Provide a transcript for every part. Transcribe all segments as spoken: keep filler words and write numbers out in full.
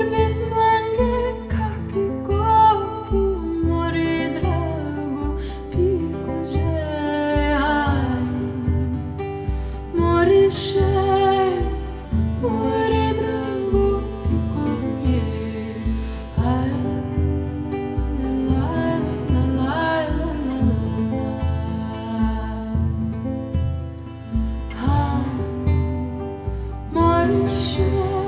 без mange kaki koki mori drago piko ai mori she mori drago piko nie ai la la la la la la la mori she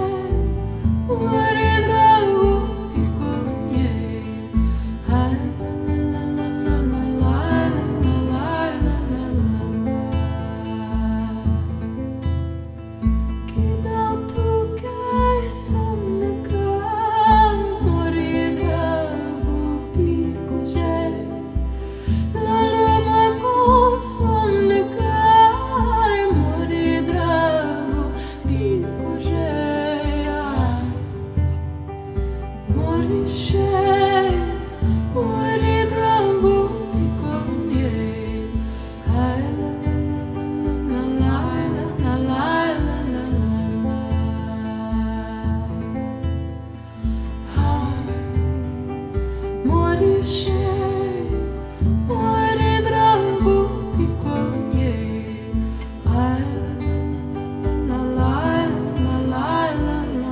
mori drago piko nie ai la la la la la la la la la Kinau tu kai somne kai mori drago piko je la luma ko somne kai mori drago piko je mori she mori drago piko nie ai la la la la la la la la la la mori she mori drago piko nie ai la la la la la la la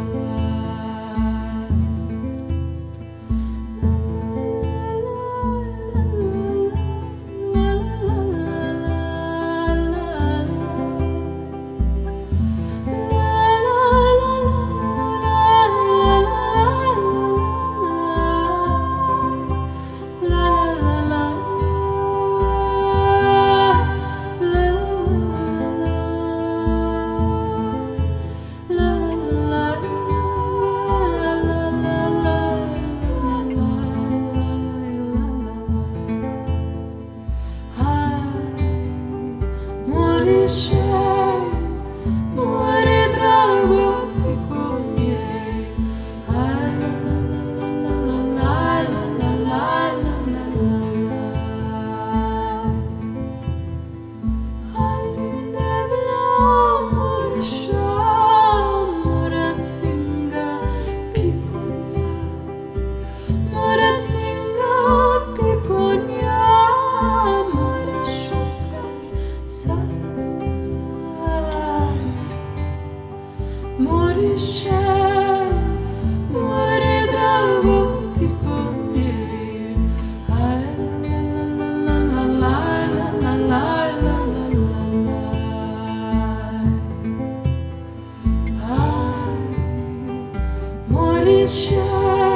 Mori she mori drago piko nie ai la la la la la la la la la la Aline vla mori she moratsinga piko nie moratsinga piko nie mori shukar sa Mori she mori drago piko nie ai la la la la la la la la la la la ai mori she